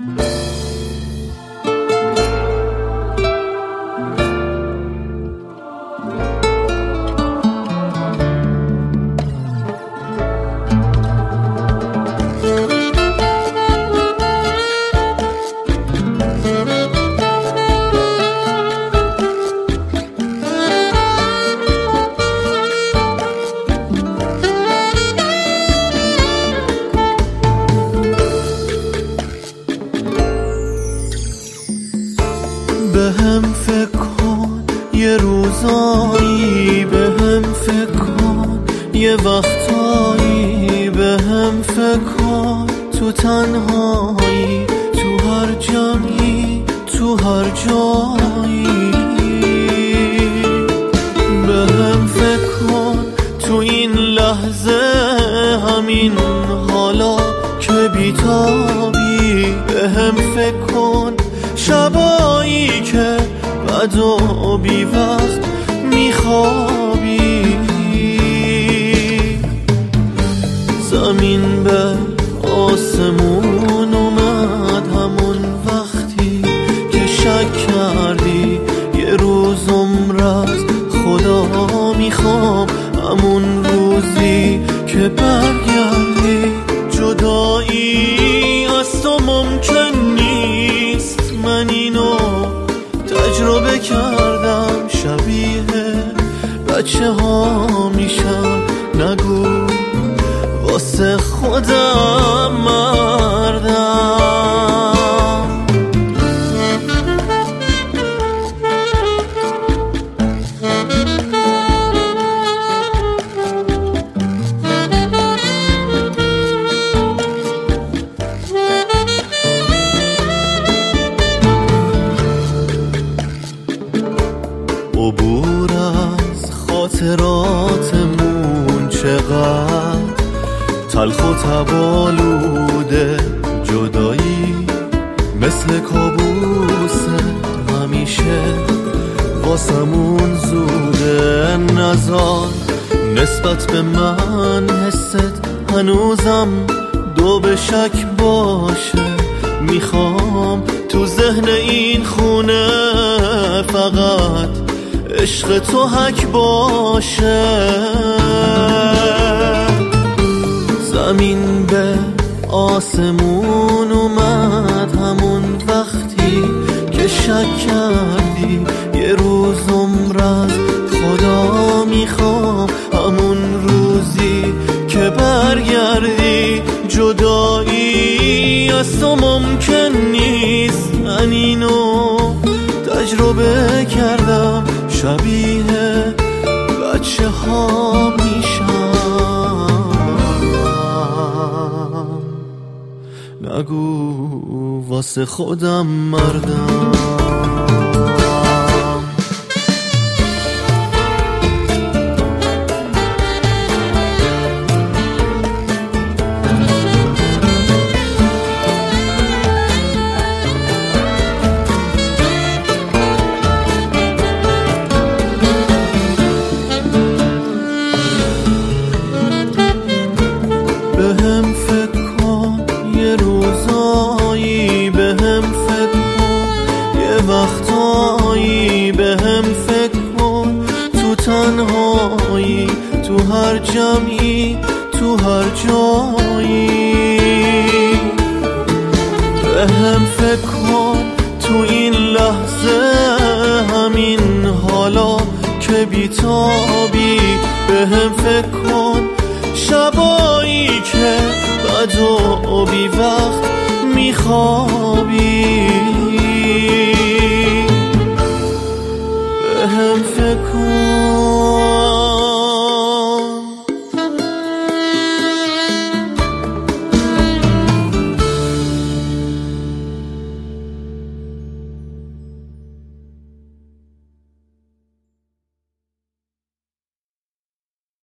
به هم فکر کن یه روزایی، به هم فکر کن یه وقتایی، به هم فکر کن تو تنهایی، تو هر جمعی، تو هر جایی. به هم فکر کن تو این لحظه، همین حالا که بیتابی. به هم فکر کن شبایی که بد و بی وقت میخوابی. زمین به آسمون اومد همون وقتی که شک کردی یه روز عمر از خدا میخوام، همون روزی که برگردی. جدایی از تو ممکن نیست، من اینو تجربه کردم. شبیه بچه ها میشم، نگو واسه خودم مردم. عبور از خاطراتمون چقدر تلخ و تبالوده. جدایی مثل کابوسه، همیشه واسمون زوده. نزار نسبت به من حست هنوزم دو به شک باشه. میخوام تو ذهن این خونه فقط عشق تو حک باشه. زمین به آسمون اومد همون وقتی که شک کردی یه روز عمر از خدا میخوام، همون روزی که برگردی. جدایی از تو ممکن نیست، من اینو تجربه کردم. شبیه بچه ها میشم، نگو واسه خودم مردم. به هم فکر کن یه روزایی، به هم فکر کن یه وقتایی، به هم فکر کن تو تنهایی، تو هر جمعی، تو هر جایی. به هم فکر کن تو این لحظه، همین حالا که بیتابی. به هم فکر کن شبایی که بد و بی وقت میخوابی.